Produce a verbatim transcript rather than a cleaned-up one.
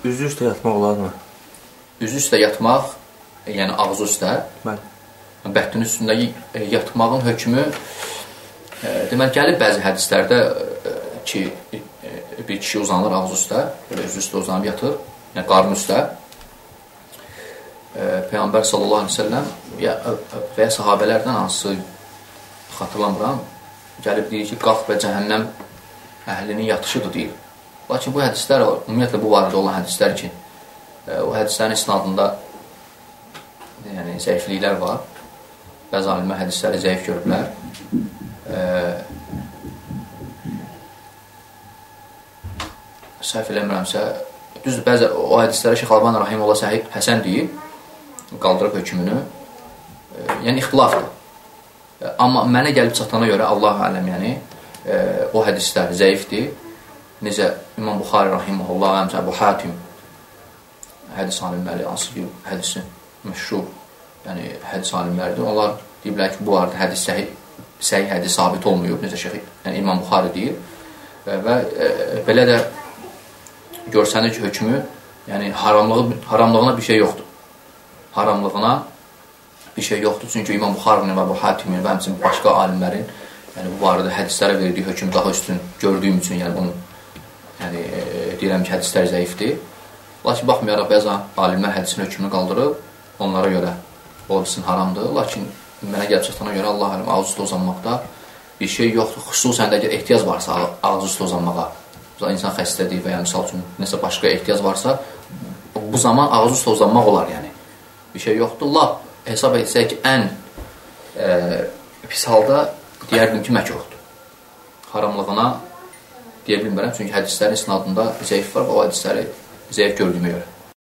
Üzü üstə yatmaq olarmı? Üzü üstə yatmaq, yəni ağzı üstə. Bəli. Bəhdin üstündə yatmağın hökmü e, demək gəlib bəzi hədislərdə e, ki, e, bir kişi uzanır ağzı üstə, belə üzü üstə uzanıb yatır, yəni qarın üstə. E, Peyğəmbər sallallahu aleyhi ve sellem ya, və ya sahabələrdən hansı xatırlamıram, gəlib deyir ki, qalx və cəhənnəm əhlinin yatışıdır deyir. Lakin bu hədislər, ümumiyyətlə bu barədə olan hədislər ki, e, o hədislərin isnadında yəni zəifliklər var. Bəzi alimlər hədisləri zəif görüblər. E, səhv eləmirəmsə, düzdür, bəzi o hədislərə Şeyx Əlbani Rahimehullah səhih həsən deyib, qaldırıb hökmünü. E, yəni ixtilafdır. E, amma mənə gəlib çatana görə Allah aləm, yəni e, o hədislər zəifdir. Necə İmam Buxari Rahimehullah, həmçə Əbu Hatim hədis alimləri, hansı ki, hədisi məşhur, yəni hədis alimləridir. Onlar deyiblər ki, bu arada hədis səhih, səhih hədis sabit olmuyor, necə Şeyx, yəni İmam Buxari deyir. Və, və e, belə də görsənir ki, hökmü, yəni haramlığı, haramlığına bir şey yoxdur. Haramlığına bir şey yoxdur. Çünki İmam Buxarinin və Əbu Hatimin və həmçinin başqa alimlərin yəni bu barədə hədislərə verdiyi hökm daha üstün gördüyüm üçün, yəni bunu yəni e, deyirəm ki, hədislər zəifdir. Lakin baxmayaraq bəzi alimlər hədisin hökmünü qaldırıb, onlara görə o bilsin haramdır. Lakin mənə gəlib çatana görə Allah alim ağız üstə uzanmaqda bir şey yoxdur. Xüsusən də ehtiyac varsa ağız üstə uzanmağa, insan xəstədir və ya misal üçün nəsə başqa ehtiyac varsa, bu zaman ağız üstə uzanmaq olar, yəni. Bir şey yoxdur. Lap hesab etsək ki, ən e, pis halda deyərdim ki, məkruhdur. Haramlığına deyə bilmərəm, çünki hədislərin isnadında zəif var və o hədisləri zəif gördüyümə görə.